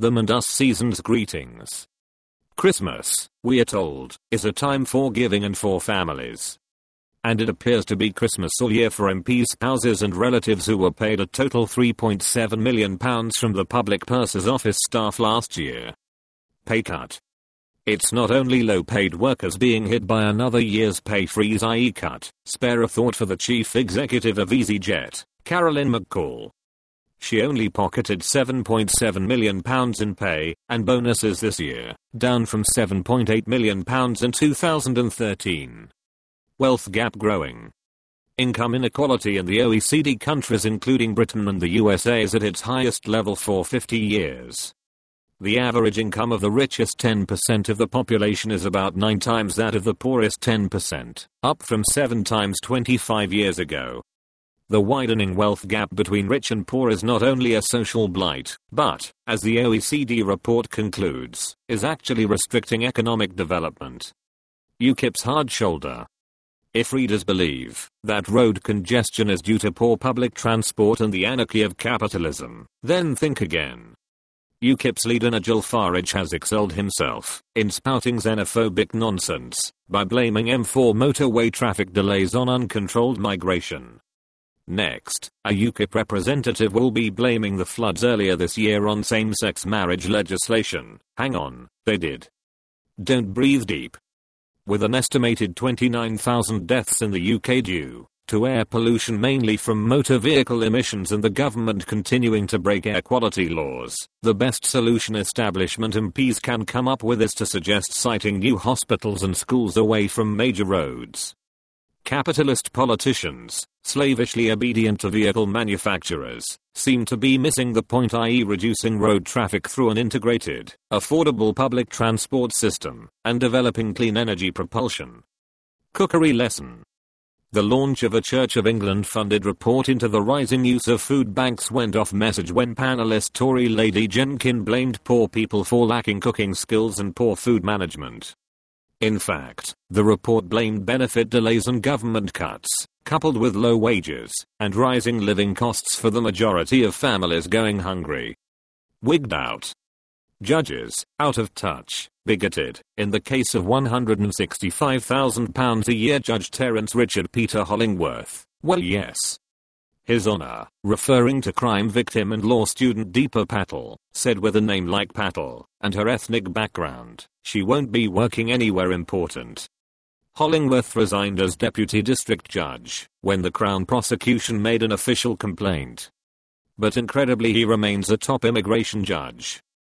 them and us season's greetings. Christmas, we are told, is a time for giving and for families. And it appears to be Christmas all year for MP spouses and relatives who were paid a total £3.7 million from the public purse's office staff last year. Pay cut. It's not only low-paid workers being hit by another year's pay freeze, i.e. cut. Spare a thought for the chief executive of EasyJet, Carolyn McCall. She only pocketed £7.7 million in pay and bonuses this year, down from £7.8 million in 2013. Wealth gap growing. Income inequality in the OECD countries including Britain and the USA is at its highest level for 50 years. The average income of the richest 10% of the population is about 9 times that of the poorest 10%, up from 7 times 25 years ago. The widening wealth gap between rich and poor is not only a social blight, but, as the OECD report concludes, is actually restricting economic development. UKIP's hard shoulder. If readers believe that road congestion is due to poor public transport and the anarchy of capitalism, then think again. UKIP's leader Nigel Farage has excelled himself in spouting xenophobic nonsense by blaming M4 motorway traffic delays on uncontrolled migration. Next, a UKIP representative will be blaming the floods earlier this year on same-sex marriage legislation. Hang on, they did. Don't breathe deep. With an estimated 29,000 deaths in the UK due to air pollution mainly from motor vehicle emissions and the government continuing to break air quality laws, the best solution establishment MPs can come up with is to suggest siting new hospitals and schools away from major roads. Capitalist politicians, slavishly obedient to vehicle manufacturers, seem to be missing the point, i.e. reducing road traffic through an integrated, affordable public transport system, and developing clean energy propulsion. Cookery lesson. The launch of a Church of England funded report into the rising use of food banks went off message when panelist Tory Lady Jenkin blamed poor people for lacking cooking skills and poor food management. In fact, the report blamed benefit delays and government cuts, coupled with low wages and rising living costs for the majority of families going hungry. Wigged out. Judges, out of touch, bigoted. In the case of £165,000 a year Judge Terence Richard Peter Hollingworth, well yes. His Honour, referring to crime victim and law student Deepa Patel, said with a name like Patel, and her ethnic background, she won't be working anywhere important. Hollingworth resigned as Deputy District Judge when the Crown prosecution made an official complaint. But incredibly he remains a top immigration judge,